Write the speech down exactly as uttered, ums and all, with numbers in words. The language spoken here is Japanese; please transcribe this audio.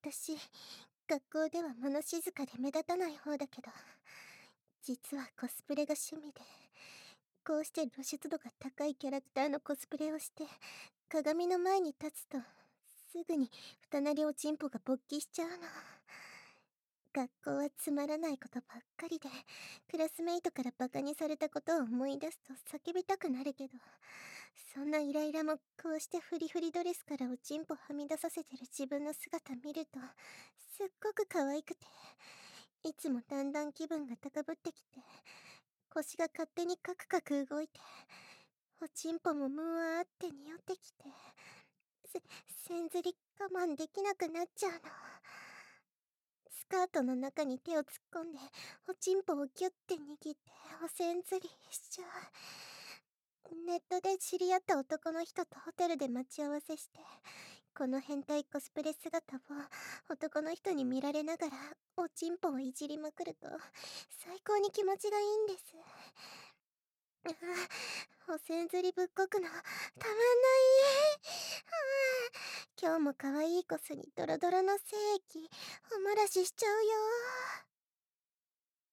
私、学校では物静かで目立たない方だけど、実はコスプレが趣味で、こうして露出度が高いキャラクターのコスプレをして、鏡の前に立つと、すぐに二なりおちんぽが勃起しちゃうの。学校はつまらないことばっかりで、クラスメイトからバカにされたことを思い出すと叫びたくなるけど、そんなイライラもこうしてフリフリドレスからおちんぽはみ出させてる自分の姿見ると、すっごく可愛くて、いつもだんだん気分が高ぶってきて、腰が勝手にカクカク動いて、おちんぽもむわーって匂ってきて、せ、せんずり我慢できなくなっちゃうの。スカートの中に手を突っ込んで、おちんぽをギュッて握っておせんずりしちゃう。ネットで知り合った男の人とホテルで待ち合わせして、この変態コスプレ姿を男の人に見られながらおちんぽをいじりまくると最高に気持ちがいいんです。ああ、おせんずりぶっこくのたまんない。ああ、今日も可愛いコスにドロドロの精液お漏らししちゃうよ。